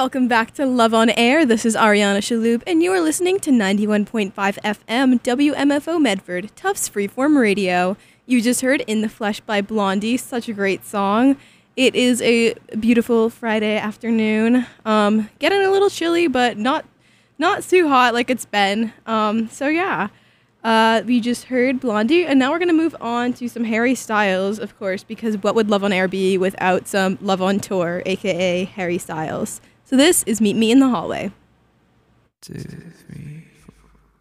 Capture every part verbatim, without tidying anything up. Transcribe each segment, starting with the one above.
Welcome back to Love on Air. This is Ariana Shaloub, and you are listening to ninety-one point five F M W M F O Medford, Tufts Freeform Radio. You just heard In the Flesh by Blondie, such a great song. It is a beautiful Friday afternoon. Um, getting a little chilly, but not not too hot like it's been. Um, so yeah, uh, we just heard Blondie, and now we're going to move on to some Harry Styles, of course, because what would Love on Air be without some Love on Tour, a k a. Harry Styles. So this is Meet Me in the Hallway. Two, three, four.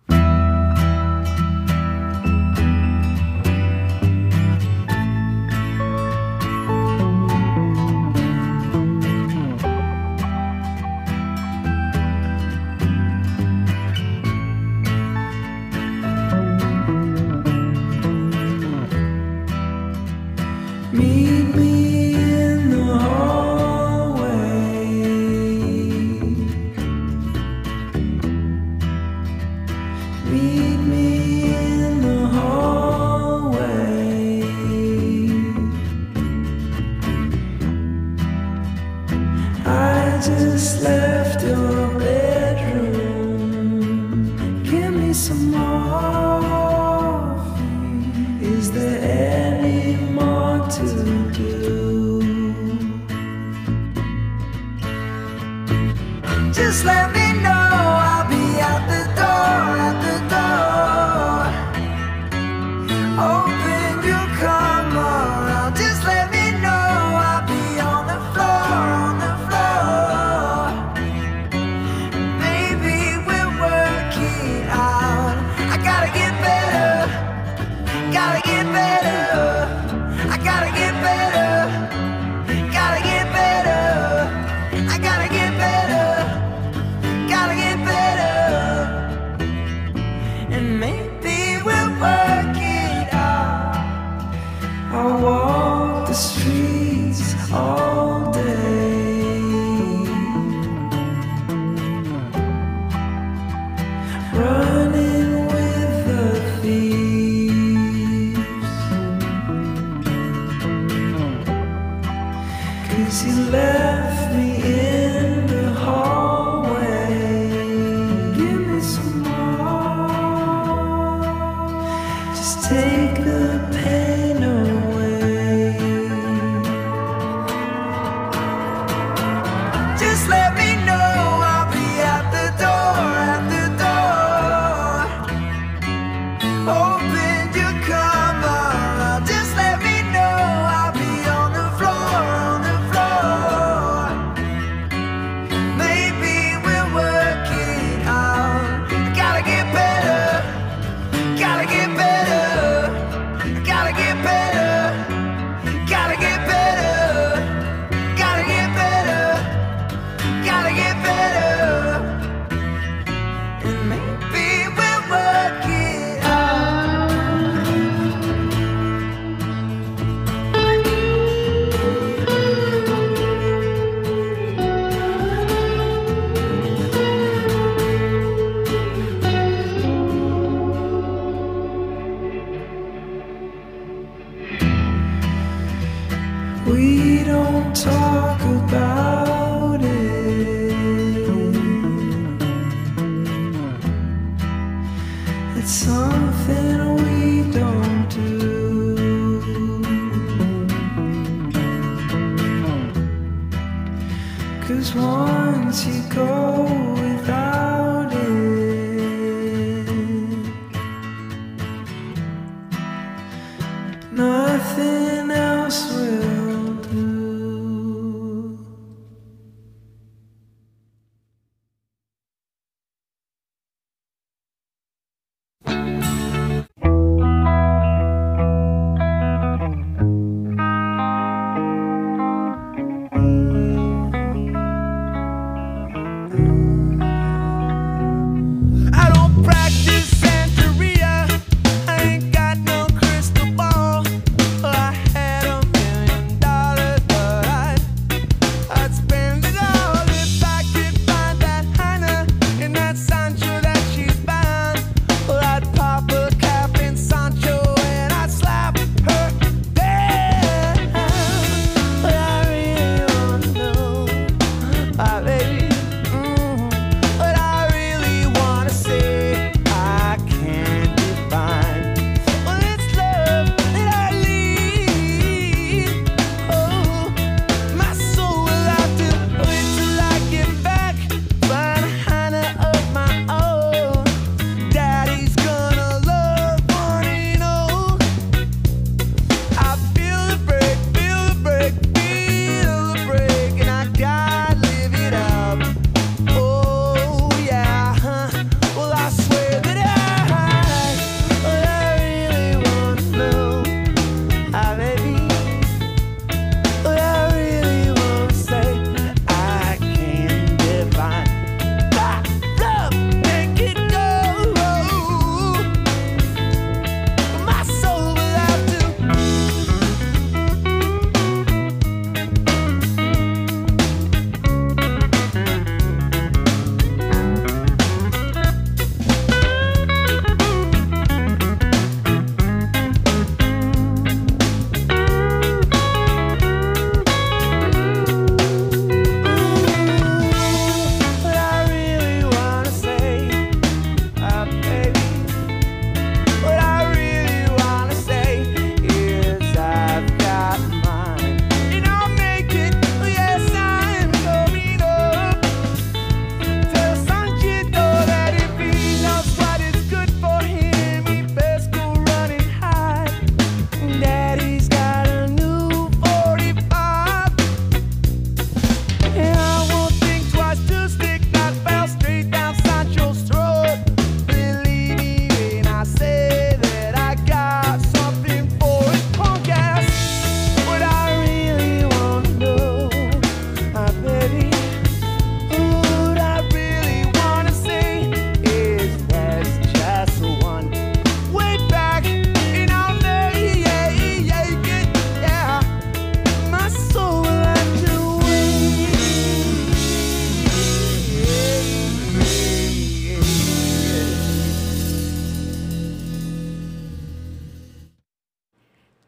Meet me in the hallway. Meet me in the hallway. I just left your bedroom. Give me some more. Is there any more to do? Just let me know. I'll be at the door, at the door. Open your come around. Just let me know. I'll be on the floor, on the floor. Maybe we'll work it out. I gotta get better. Gotta get better. I gotta get better. Gotta get better. I gotta get better. Gotta get better. And maybe we'll work it out. I walk the streets all day, running with the thieves. 'Cause you left me in the hallway. Give me some more. Just take the pain away. Just let me know. I'll be at the door, at the door. Open your come around. Just let me know. I'll be on the floor, on the floor. Maybe we'll work it out. I gotta get better. Gotta get better. I gotta get better. Gotta get better. Gotta get better. Gotta get better. And maybe we'll work it out. We don't talk about it. It's something we don't do. 'Cause once you go without it, nothing else will do. I don't practice Santeria. I ain't got no crystal ball. I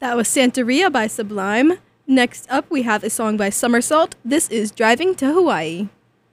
That was Santeria by Sublime. Next up, we have a song by Somersault. This is Driving to Hawaii.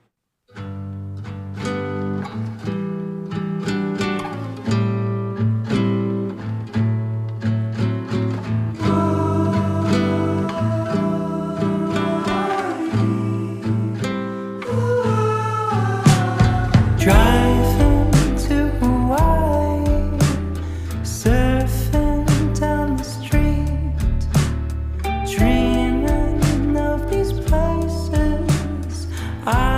Driving to Hawaii, surfing down the street, dreaming of these places I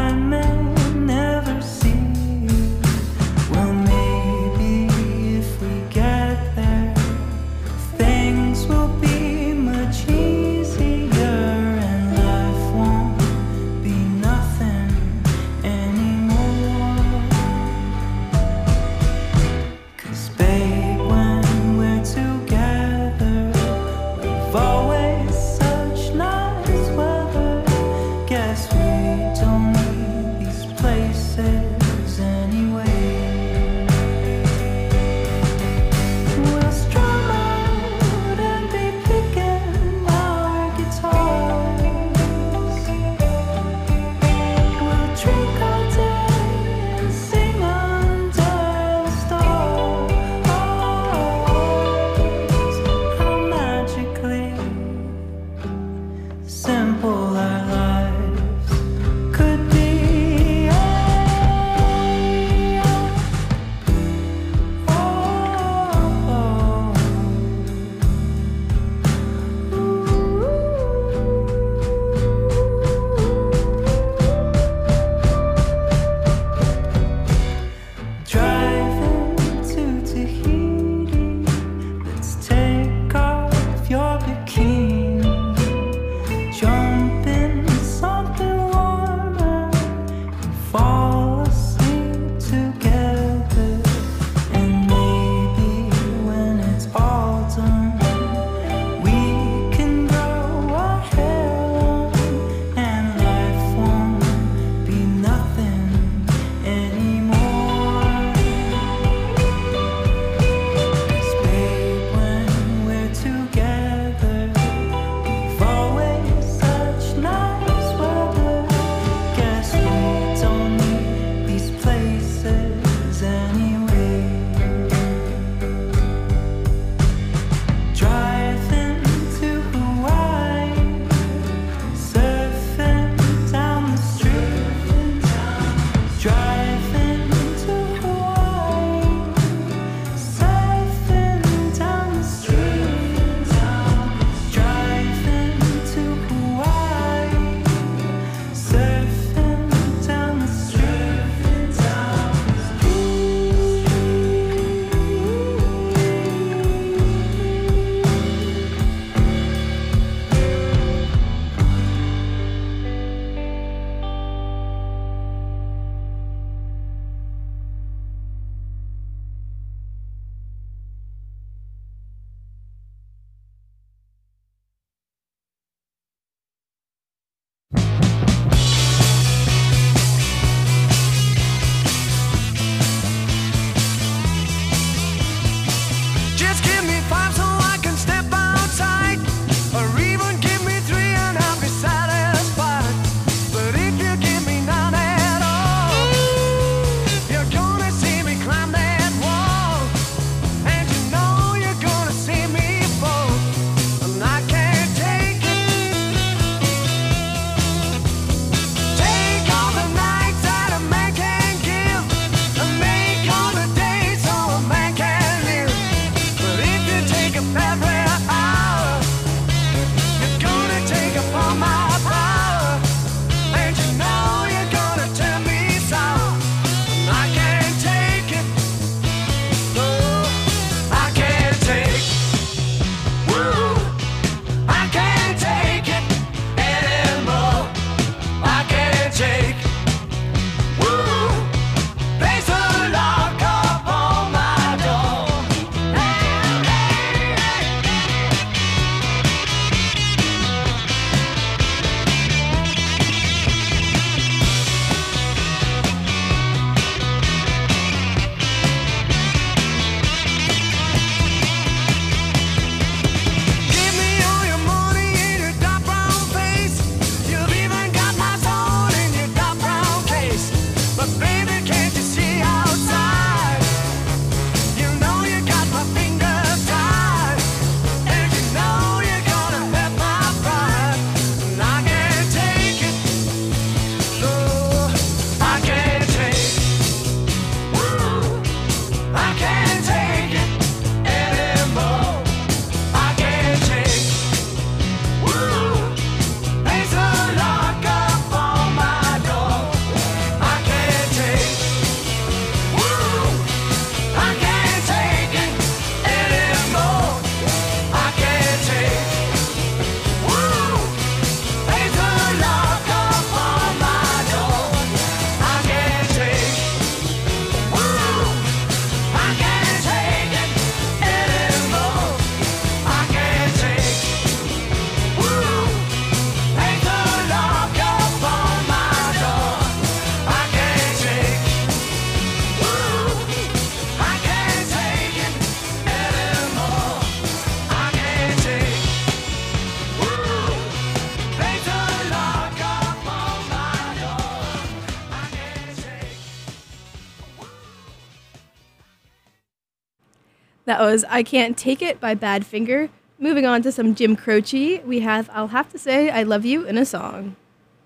That was I Can't Take It by Badfinger. Moving on to some Jim Croce, we have I'll Have to Say I Love You in a Song.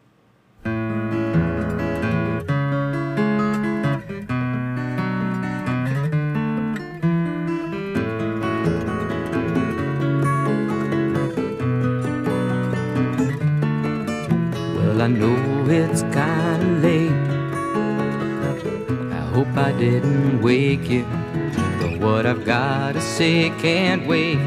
Well, I know it's kinda late. I hope I didn't wake you, but what I've gotta say can't wait.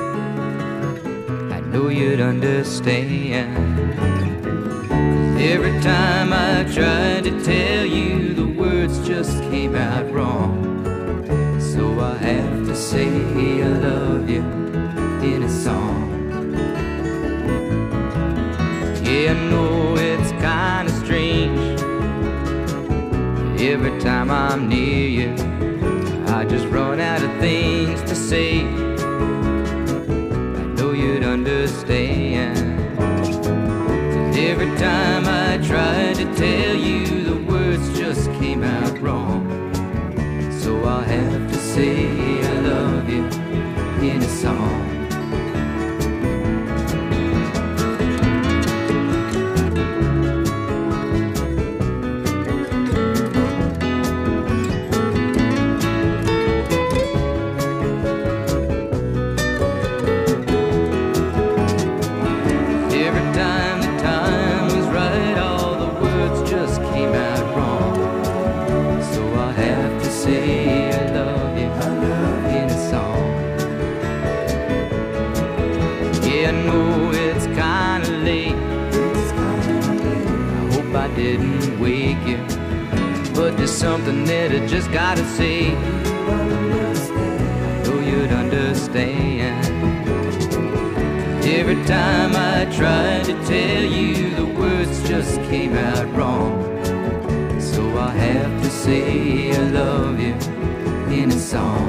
I know you'd understand. 'Cause every time I tried to tell you, the words just came out wrong. So I have to say I love you in a song. Yeah, I know it's kinda strange. Every time I'm near you, I just run out of things to say. I know you'd understand. 'Cause every time I tried to tell you, the words just came out wrong. So I'll have to say I love you in a song. Didn't wake you, but there's something that I just gotta say. I know you'd understand. Every time I tried to tell you, the words just came out wrong. So I have to say I love you in a song.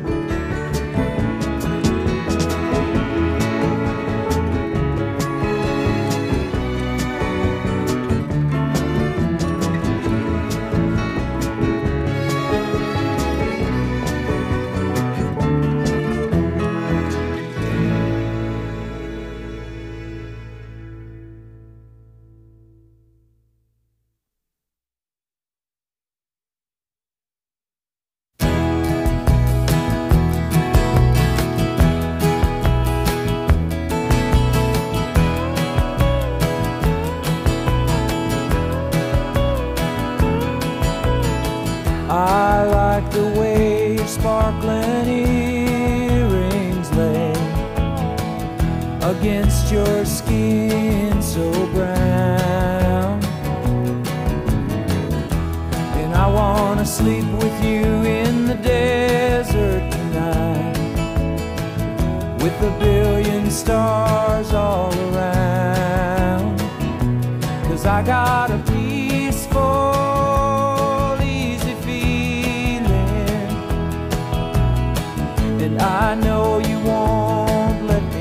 I like the way your sparkling earrings lay against your skin so brown. And I wanna sleep with you in the desert tonight, with a billion stars all around. 'Cause I got a peaceful I know you won't let me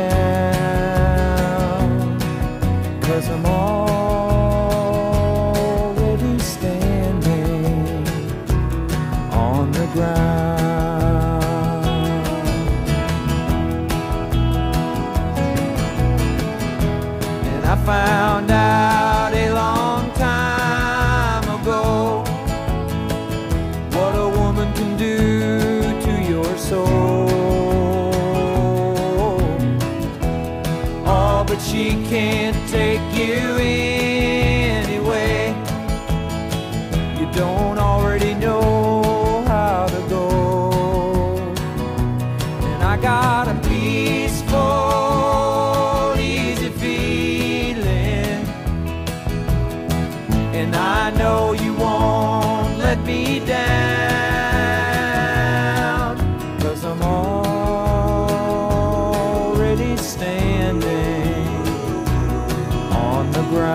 down, 'cause I'm already standing on the ground. And I found out a long time ago what a woman can do to your soul. But she can't take you anyway. You don't already know how to go. And I got a peaceful, easy feeling, and I know you won't let me down, 'cause I'm already standing on the ground.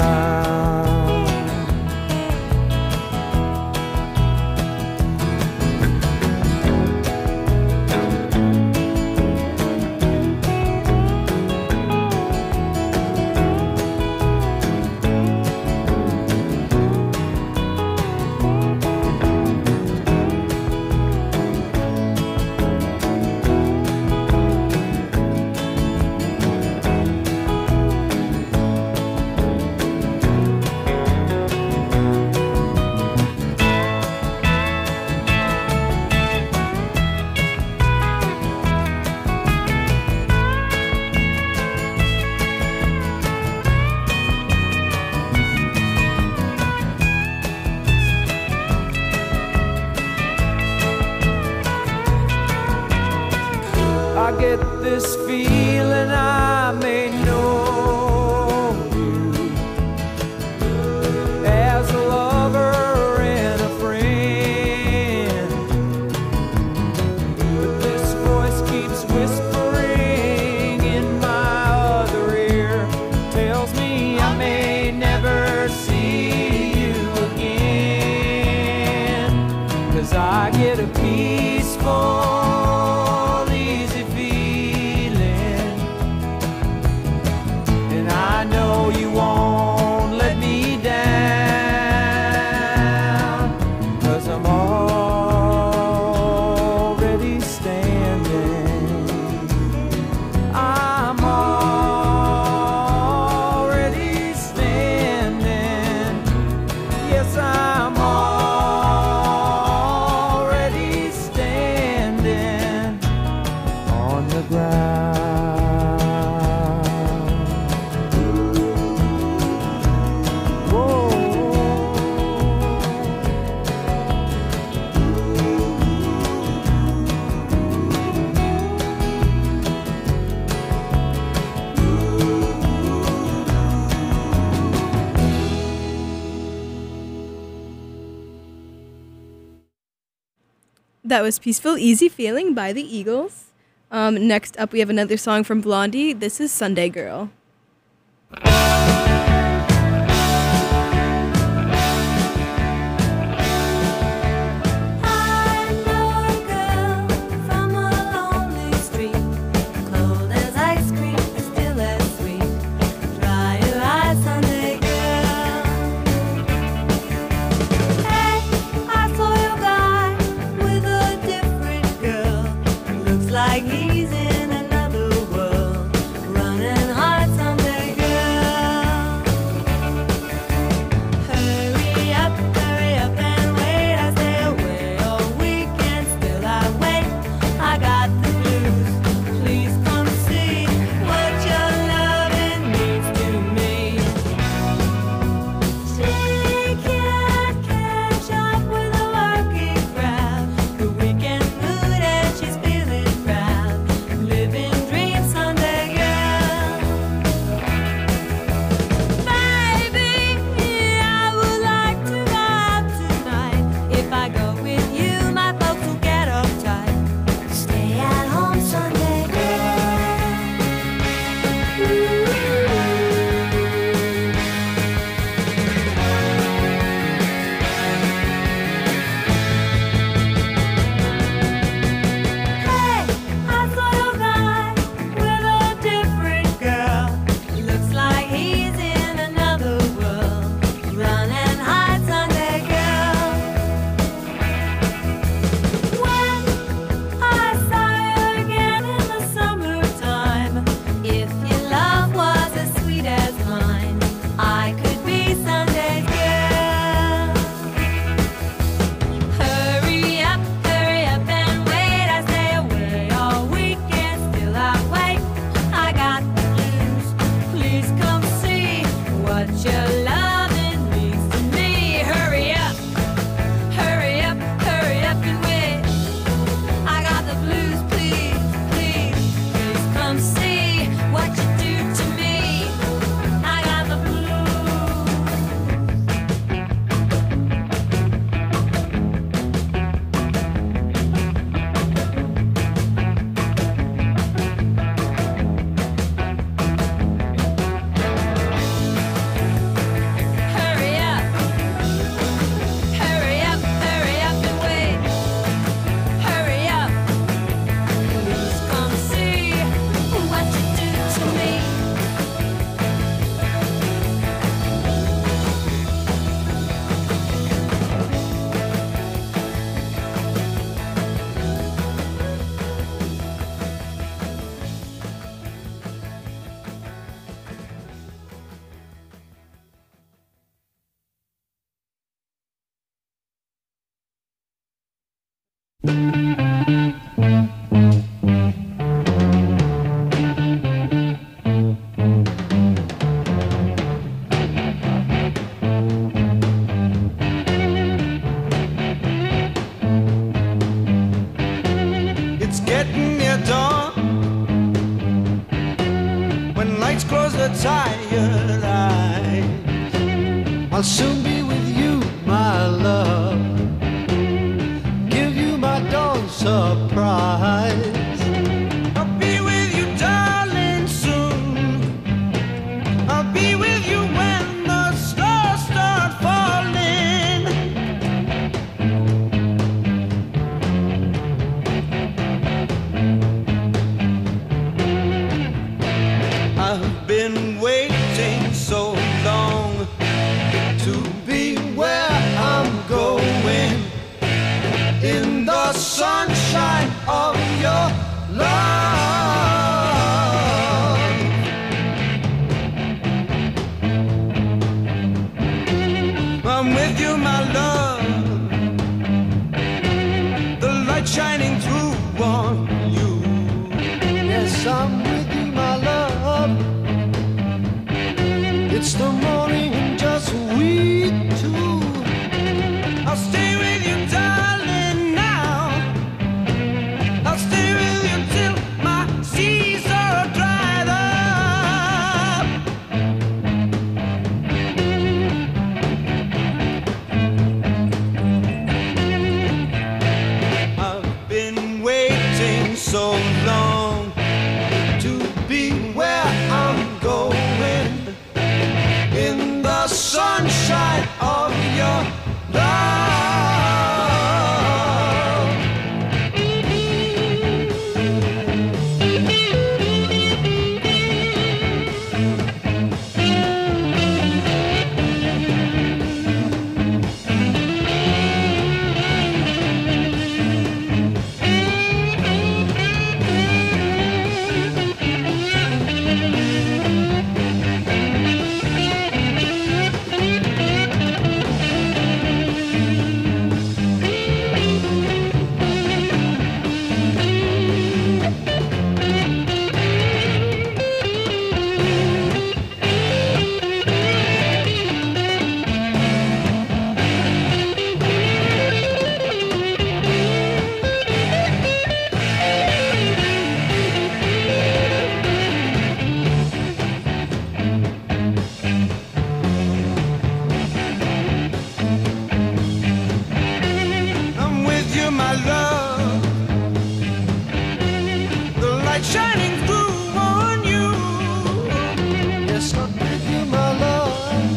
feeling I may know you as a lover and a friend, but this voice keeps whispering in my other ear, tells me I may never see you again, 'cause I get a peaceful you won't let me down, 'cause I'm already standing. I'm already standing. Yes, I'm already standing on the ground. That was Peaceful Easy Feeling by the Eagles. Um, next up, we have another song from Blondie. This is Sunday Girl. Like he's in another world, running hard Sunday girl. Hurry up, hurry up and wait. I stay away all weekend, still I wait. I got the blues, please come see what your loving means to me. She can't catch up with a working crowd, the weekend mood and she's feeling living dreams Sunday girl. Baby, I would like to go out tonight. If I go with you, my folks will get uptight. Stay at home Sunday It's getting near dawn. Friends close their tired eyes. I'll soon be with you, my love. Give you my dawn surprise. I'll be with you, darling, soon. I'll be with you when the stars start falling. I've been waiting so long to be where I'm going, in the sunshine of your love. I'm with you, my love. The light shining through on you. Yes, I'm with you, my love. It's the morning and just we two. I'll stay with you, darling, now. I'll stay with you till my seas are dried up. I've been waiting so long to be where I'm going, in the sunshine of your love. I'm with you, my love. The light shining through on you. Yes, I'm with you, my love.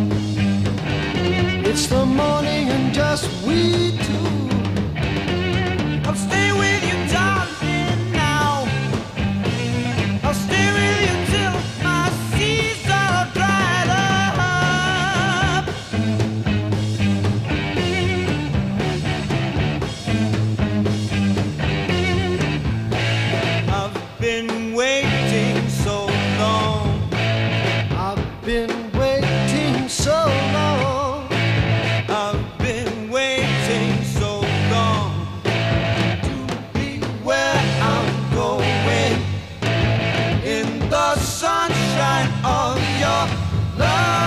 It's the morning and just we two. I'll stay with you, darling, now. I'll stay with you till my seas are dried up. I've been waiting so long. I've been waiting so long. I've been waiting so long to be where I'm going, in the sunshine of your love.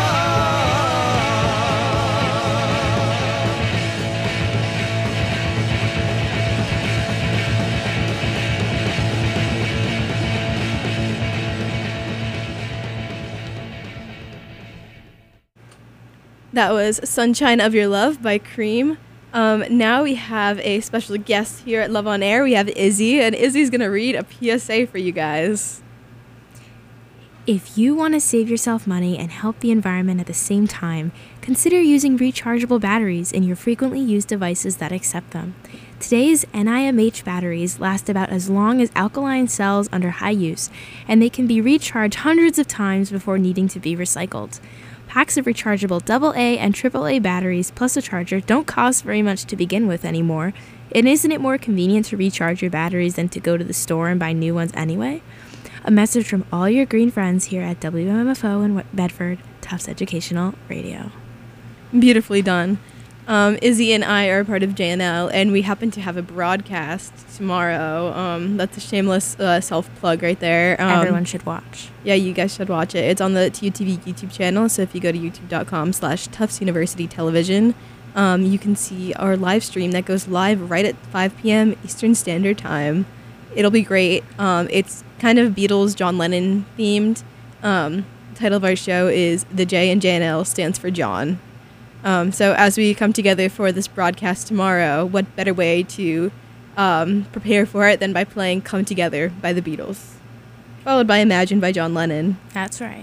That was Sunshine of Your Love by Cream. Um, now we have a special guest here at Love on Air. We have Izzy, and Izzy's going to read a P S A for you guys. If you want to save yourself money and help the environment at the same time, consider using rechargeable batteries in your frequently used devices that accept them. Today's N I M H batteries last about as long as alkaline cells under high use, and they can be recharged hundreds of times before needing to be recycled. Packs of rechargeable double A and triple A batteries plus a charger don't cost very much to begin with anymore. And isn't it more convenient to recharge your batteries than to go to the store and buy new ones anyway? A message from all your green friends here at W M F O in Bedford, Tufts Educational Radio. Beautifully done. Um, Izzy and I are part of J N L, and we happen to have a broadcast tomorrow. Um, that's a shameless uh, self-plug right there. Um, Everyone should watch. Yeah, you guys should watch it. It's on the T U T V YouTube channel, so if you go to youtube.com slash Tufts University Television, um, you can see our live stream that goes live right at five p.m. Eastern Standard Time. It'll be great. Um, it's kind of Beatles, John Lennon themed. Um, the title of our show is The J in J N L stands for John. Um, so as we come together for this broadcast tomorrow, what better way to um, prepare for it than by playing Come Together by the Beatles, followed by Imagine by John Lennon. That's right.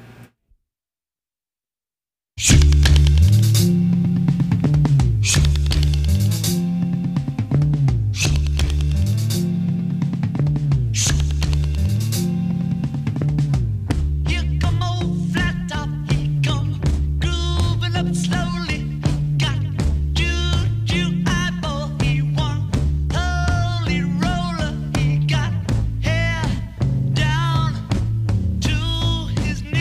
Here come old flat top, he come grooving up slowly. Got juju eyeball, he one holy roller. He got hair down to his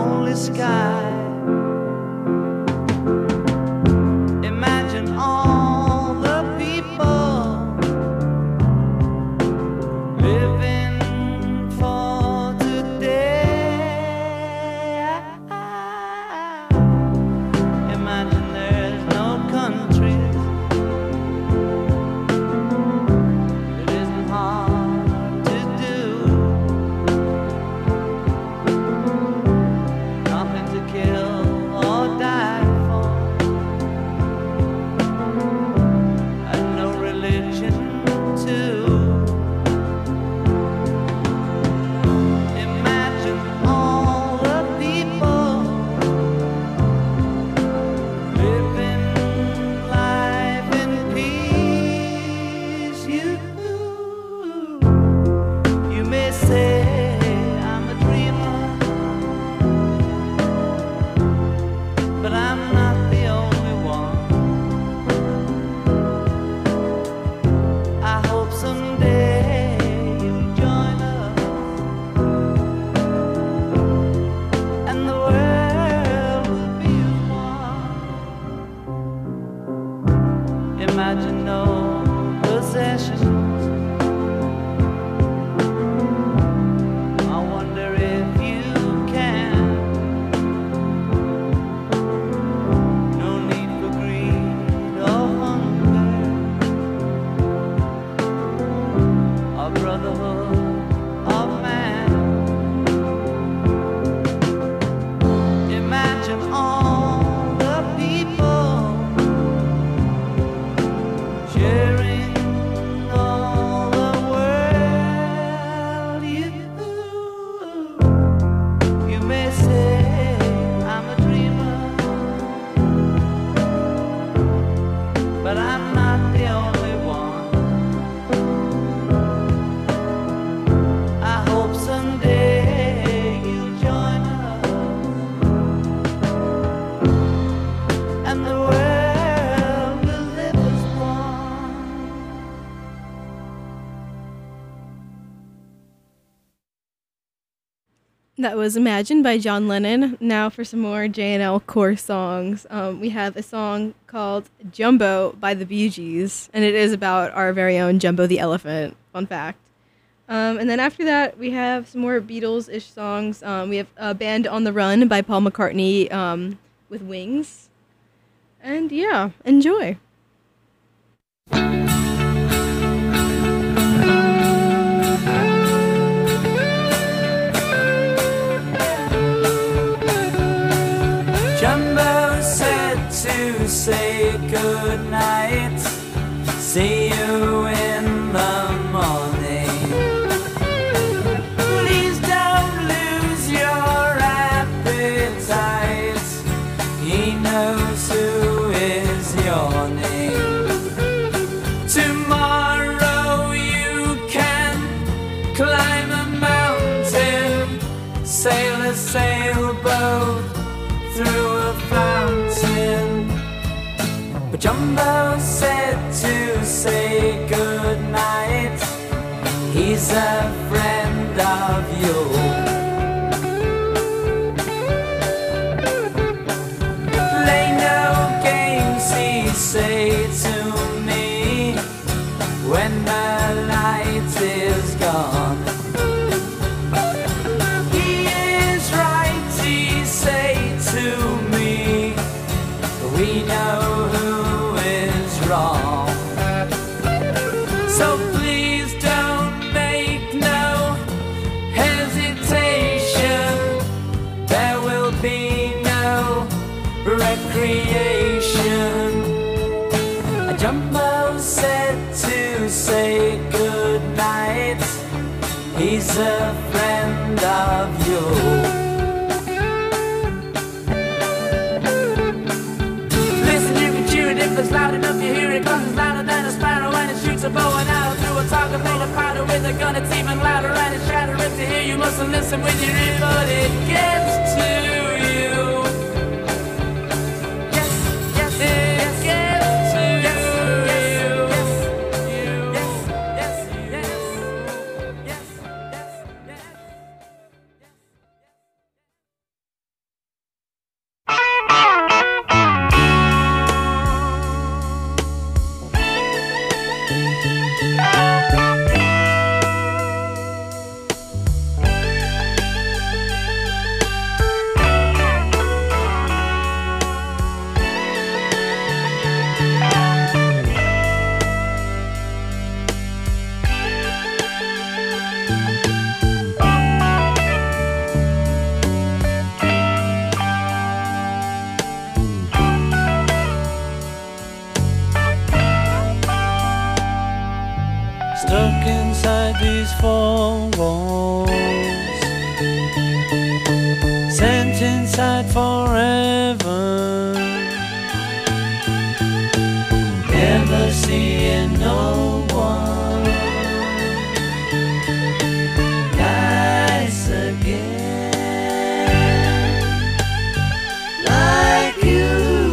lonely sky. Imagine all the people living for today. Imagine there's no countries. It isn't hard to do. Nothing to kill or die for, and no religion too. Imagine all the people living life in peace. You, you may say I'm a dreamer, but I'm not the only one. I hope someday you'll join us, and the world will be as one. Imagine no possessions. I wonder if you can. No need for greed or hunger, or brotherhood of man. Imagine all the people sharing all the world. You, you may say I'm a dreamer, but I'm not the only one. I hope someday you'll join us, and the world will live as one. That was Imagine by John Lennon. Now for some more J and L core songs. Um, we have a song called Jumbo by the Bee Gees, and it is about our very own Jumbo the elephant. Fun fact. Um, and then after that, we have some more Beatles-ish songs. Um, we have a Band on the Run by Paul McCartney um, with Wings. And yeah, enjoy. Jumbo said to say good night. See you in the morning. Please don't lose your appetite. He knows who is yawning. Tomorrow you can climb a mountain, sail a sailboat through a fountain. But Jumbo said to say good night. He's a friend of yours. Play no games, he say to me, when the light is gone. He is right, he say to me, we know who is wrong. So please don't make no hesitation. There will be no recreation. A Jumbo said to say good night. He's a friend of yours. Listen, you can cheer it if it's loud enough. You hear it, cause it's louder than a sparrow, and it shoots a bow and arrow through a target made of powder with a gun. It's even louder and it's shattering to hear. You mustn't listen with your ear, but it gets to inside forever. Never seeing no one nice again like you,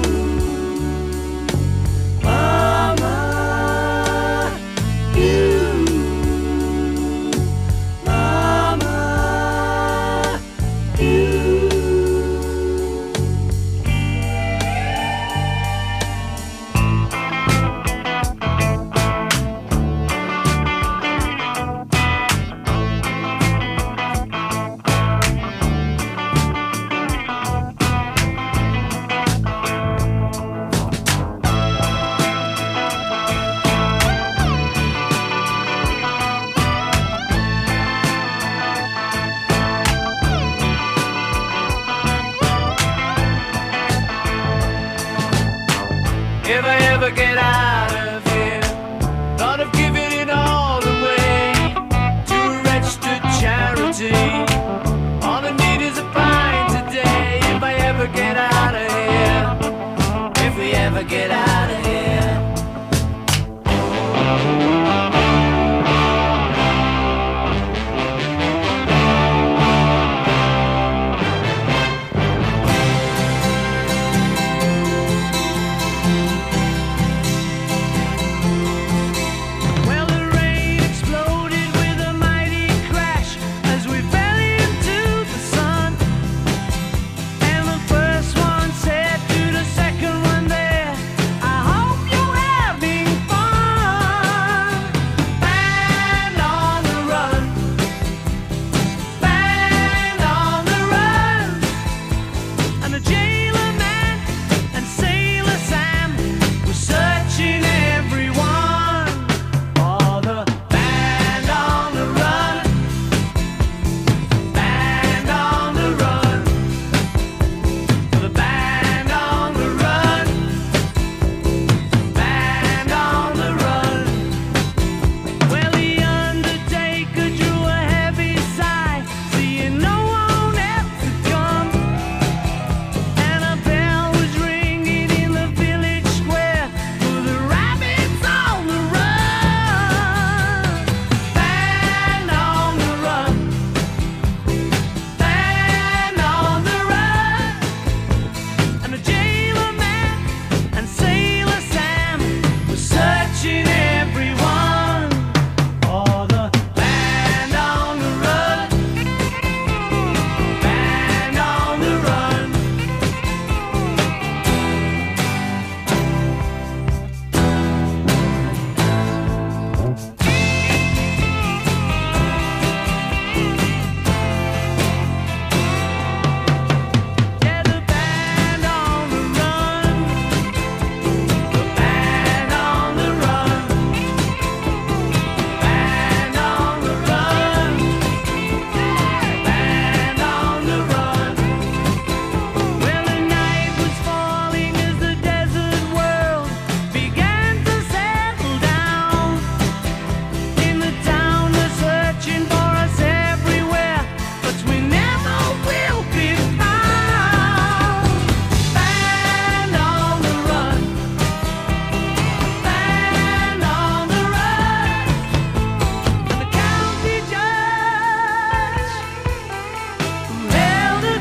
Mama. You, Mama. You. If I ever get out of here, thought of giving it all away to a registered charity. All I need is a pint today. If I ever get out of here, if we ever get out of here. Well, the rain exploded with a mighty crash as we fell into the sun. And the first one said to the second one there, I hope you're having fun. Band on the run, band on the run. And the jailer man and Sailor Sam were searching everyone for the band on the run, band on the run, for the band on the run, band on the run. Well, the undertaker drew a heavy sigh, seeing no one else had come. And a bell was ringing in the village square for the rabbits on the run. Band on the run, band on the run. And the jailer man and Sailor Sam were searching everyone for the band on the run, band on the run. Yeah, the band on the run, the band on the run, band on the run, band on the run. Well, the night was falling as the desert world began to settle down. In the town, they're searching for us everywhere, but we never will be found. Band on the run, band on the run. And the county judge who held a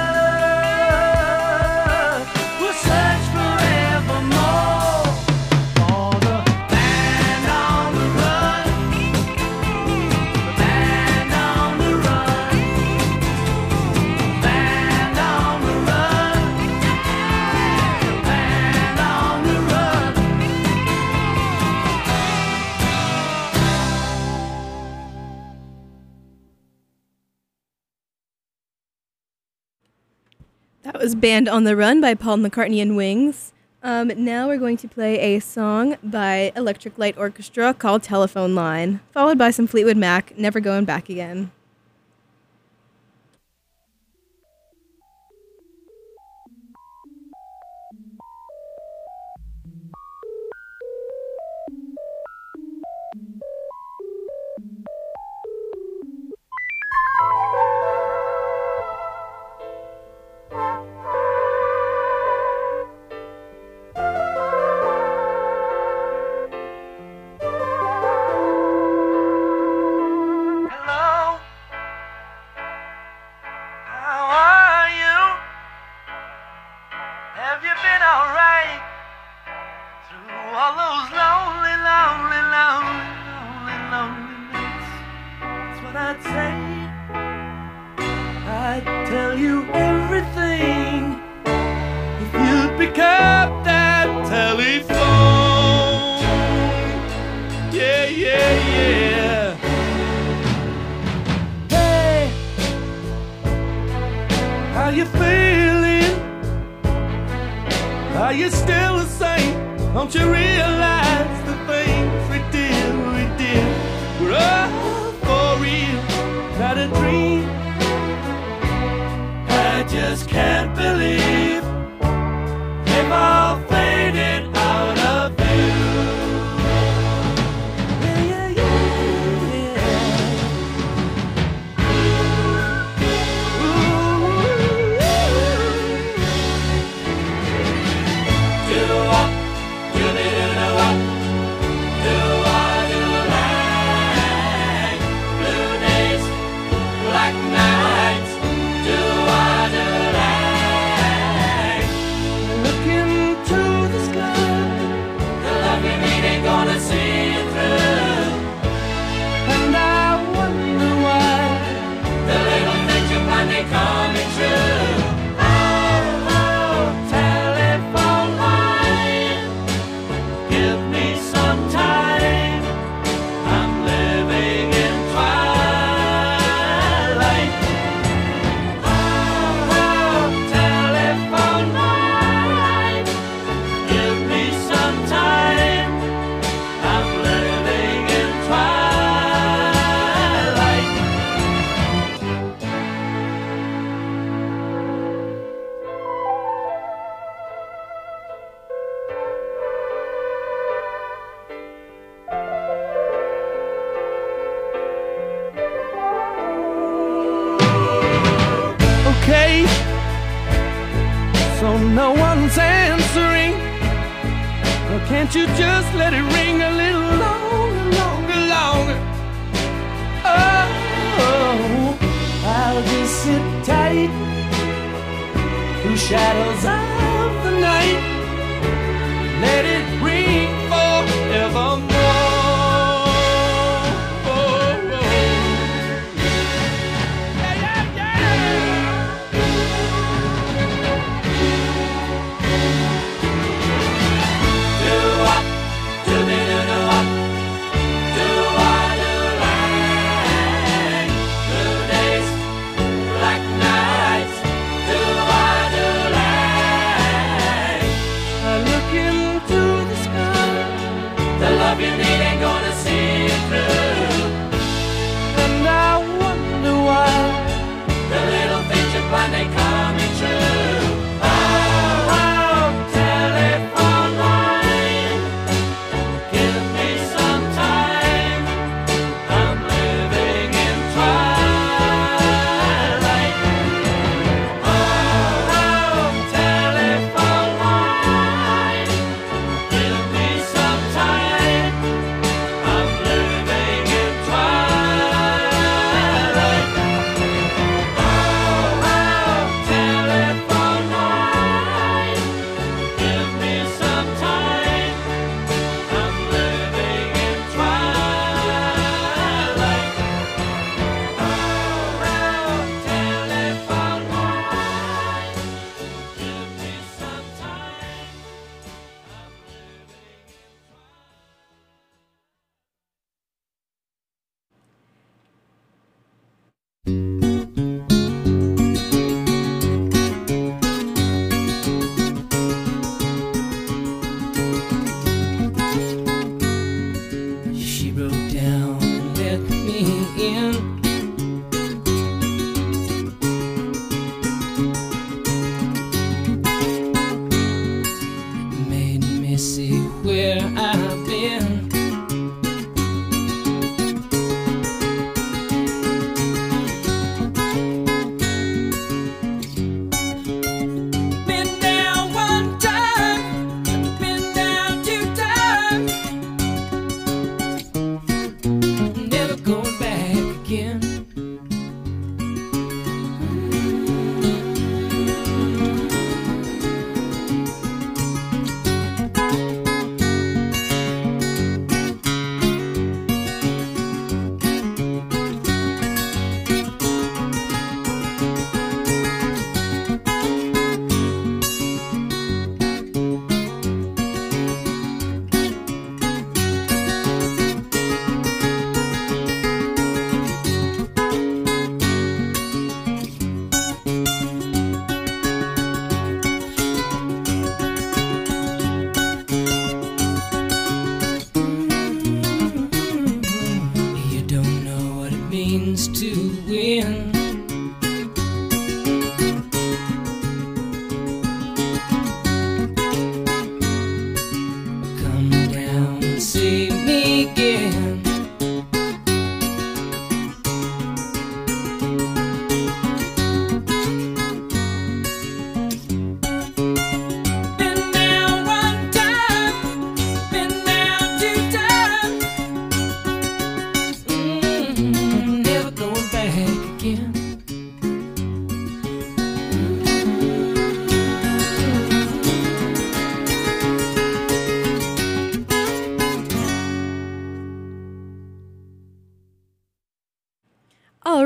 grudge will search forevermore for the band on the run, the band on the run, band on the run, band on the run. That was Band on the Run by Paul McCartney and Wings. Um, now we're going to play a song by Electric Light Orchestra called Telephone Line, followed by some Fleetwood Mac, Never Going Back Again. Thank pick up that telephone. Yeah, yeah, yeah. Hey, how you feeling? Are you still the same? Don't you realize the things we did, we did were all for real, not a dream? I just can't believe they've all faded out of view. Yeah, yeah, yeah, yeah. Ooh. Do-wop, do-be-do-do-wop, do-wah-do-lang. Blue days, black nights, do-wah-do-lang. Look into the sky, the love you need ain't gonna see you through. And I wonder why the little things you plan ain't coming true. Oh, oh, telephone line, give me some time. I'm living in twilight. Oh, oh, telephone line, give me some time. I'm living in twilight. Okay, so no one's answering. Well, can't you just let it ring a little longer, longer, longer? Oh, I'll just sit tight through shadows of the night. Let it ring forevermore. Oh, oh. Yeah, yeah, yeah. Do-wop, do-be-do-do-wop, do-wah-do-lang. Blue days, black nights, do-wah-do-lang. I look into the sky, the love you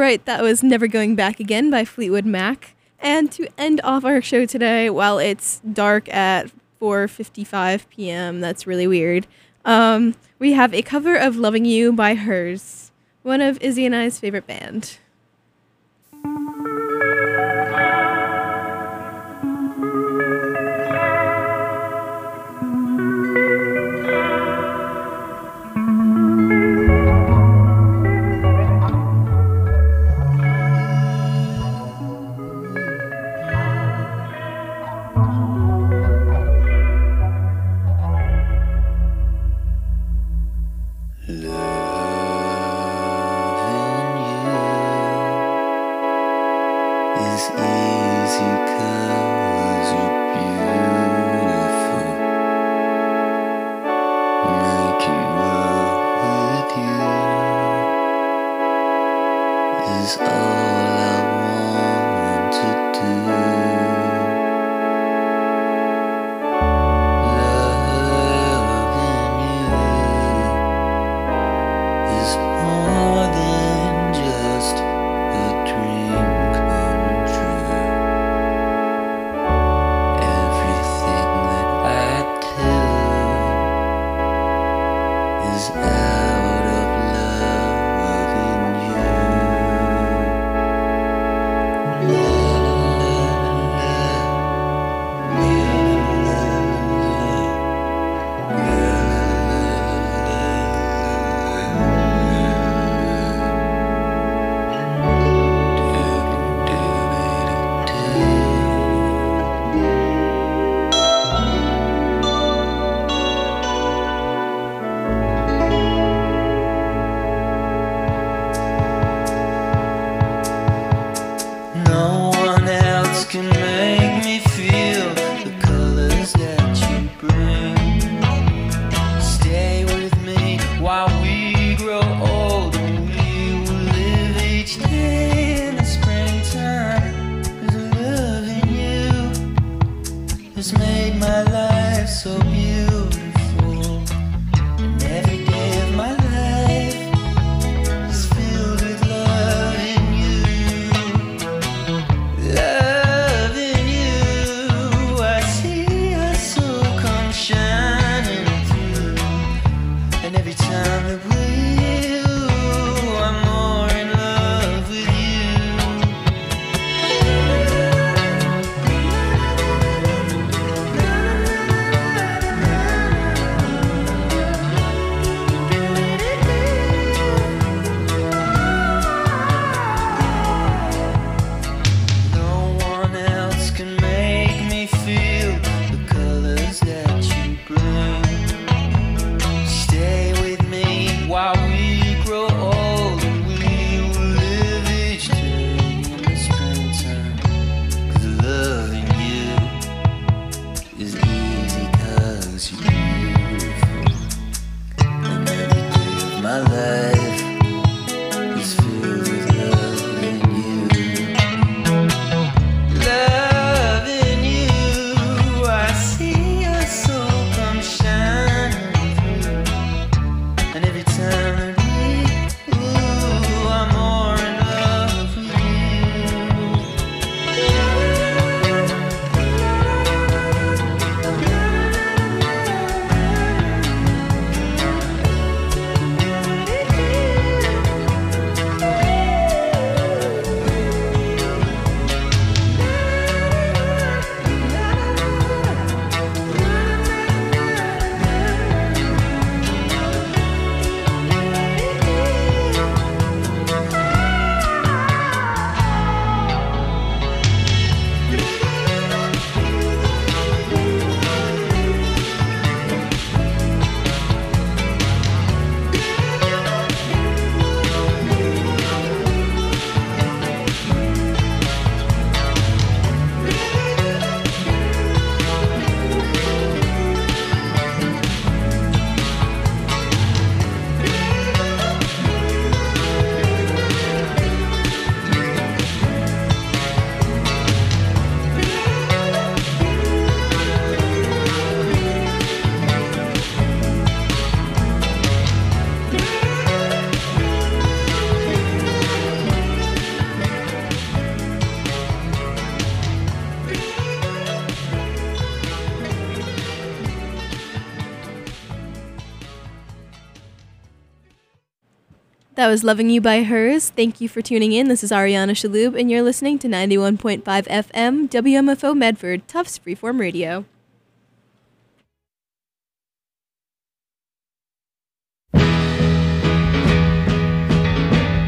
right, that was Never Going Back Again by Fleetwood Mac. And to end off our show today, while it's dark at four fifty-five p.m., that's really weird, um, we have a cover of Loving You by Hers, one of Izzy and I's favorite band. Love That was Loving You by Hers. Thank you for tuning in. This is Ariana Shaloub, and you're listening to ninety-one point five F M, W M F O Medford, Tufts Freeform Radio.